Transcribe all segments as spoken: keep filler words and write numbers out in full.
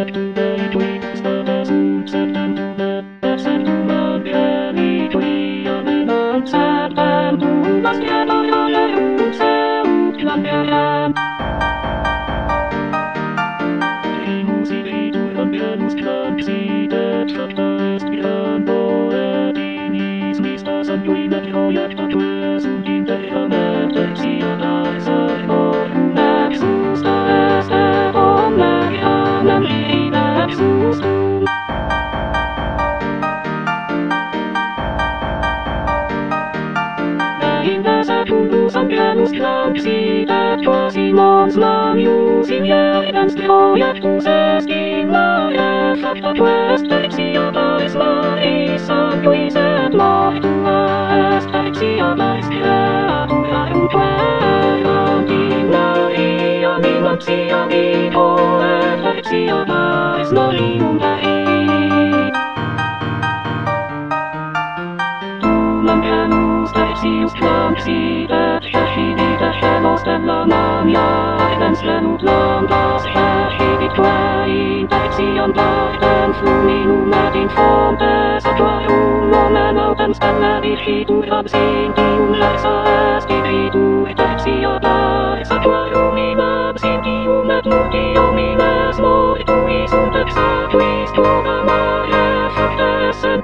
Simons Lamius in Jens Projektus est in Maia Facta quest Tertia Baris Maris Anquis et Mortua est Tertia Baris Creatura Umque Antinari Aminam Siamito et Tertia Baris Nolium Dei Tulam Canus Tertius Clamsi et Shashidi Stella Mania, Evans Lenut Landas, Shashidi Quain, Tertian Darten, Fluminum Latin Fontes, Atroium Nomen Open Stella Dicitur Absintium Lexa Estivitur, Tertia Baris, Atroium Imam Sintium et Nutium Imes Mortuis und Exatuis Tuga Maria Factesen.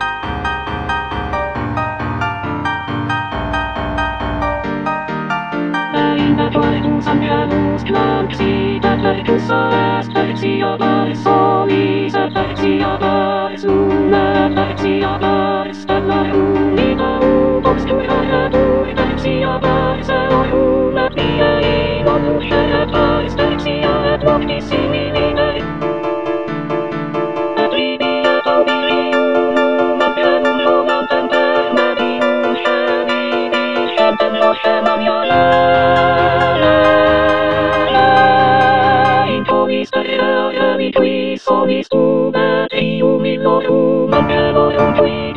Tertus angelus clamsi, tertus est tertia baris solis, et tertia baris luna, tertia baris stella unita ubox tuatur, tertia baris eorum et viei modus et baris tertia et noctis similiter. Et ribi et obilium, angelum lomam temper medium, scenivi scentem loscem amiale. Solis tu, et ium in norum, angelorum tui.